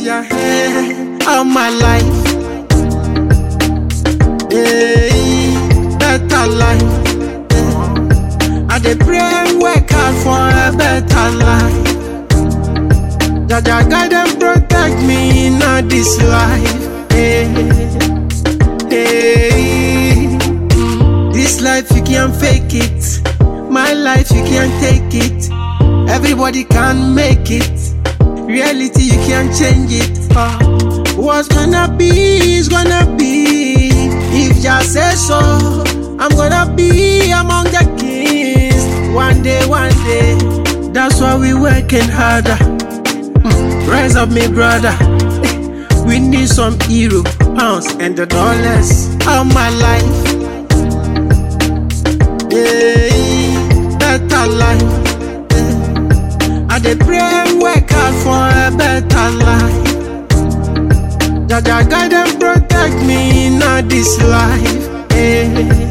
yeah, all my life. Hey, better life. I dey pray and work hard for a better life. Jaja guide and protect me in this life. Hey, hey. This life you can't fake it. My life you can't take it. Everybody can make it. Reality you can't change it. What's gonna be is gonna be. If just say so, I'm gonna be among the kings. One day, that's why we working harder. Rise up, me brother. We need some euro, pounds, and the dollars. All my life, hey, better life. I dey pray and work hard for a better life. Jaja guide and protect me in this life. Hey,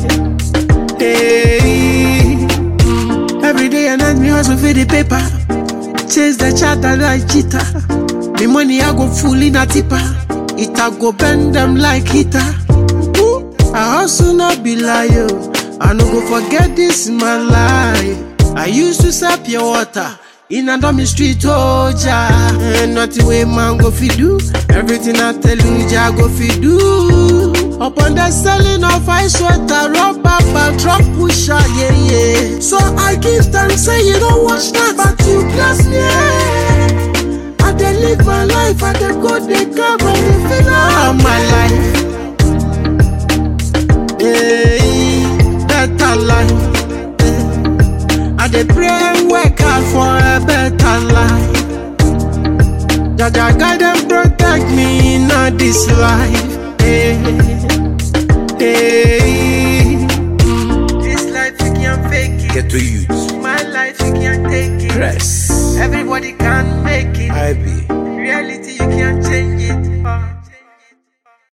hey. Every day and night me hustle for the paper. Chase the chat that I cheater. Me money I go full in a tipper. It I go bend them like heater. I hustle not be liar. I no go forget this in my life. I used to sell pure water in a dummy street, oh ja. And nothing way man go fi do. Everything I tell you, ja go fi do. Upon the selling of ice water, rubber band, truck pusher, yeah, yeah. So I give thanks, say you don't watch that, but you bless me. I dey live my life, I dey go, dey come, and dey feel all my life. Hey, better life. I dey pray and work hard for a better life. Jaja guide and protect me in this life. Hey, hey. This life you can't fake it. Get to youth. My life you can't take it. Press. Everybody can make it. I be. Reality you can't change.